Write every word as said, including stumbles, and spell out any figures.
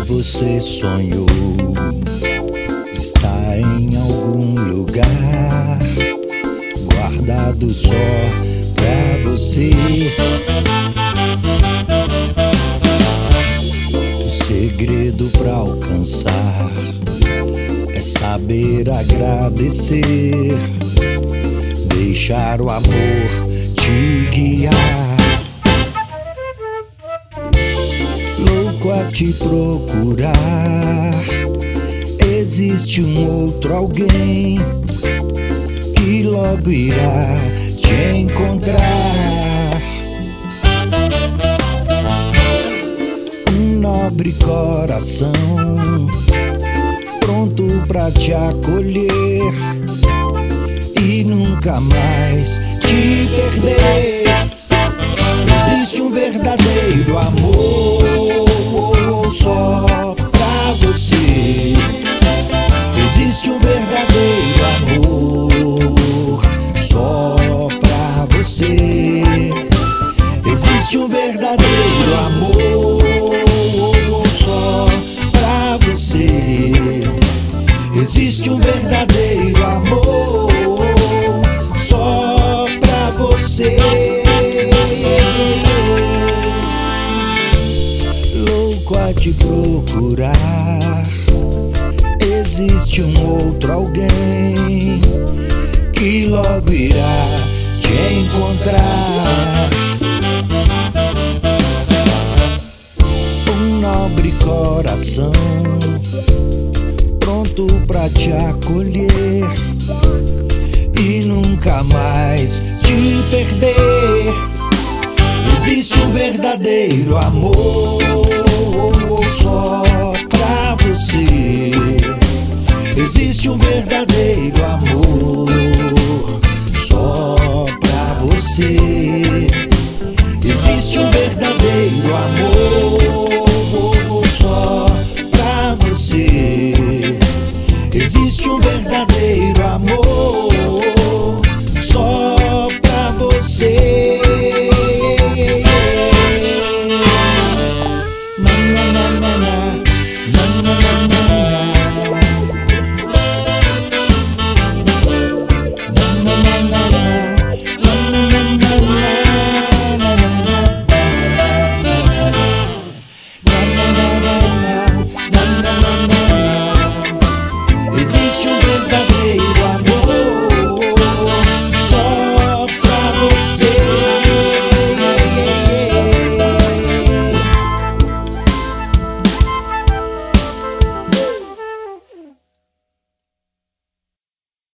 você sonhou está em algum lugar, guardado só pra você. O segredo pra alcançar é saber agradecer, deixar o amor te guiar. Louco a te procurar, existe um outro alguém que logo irá te encontrar. Um nobre coração pronto pra te acolher e nunca mais te perder. Existe um verdadeiro amor só pra você. Existe um verdadeiro amor só pra você. Existe um verdadeiro amor só pra você. Existe um verdadeiro amor só pra você. Louco a te procurar, existe um outro alguém que logo irá te encontrar. Um nobre coração pronto pra te acolher e nunca mais te perder. Existe um verdadeiro amor só pra você. Existe um verdadeiro amor só pra você. Existe um verdadeiro amor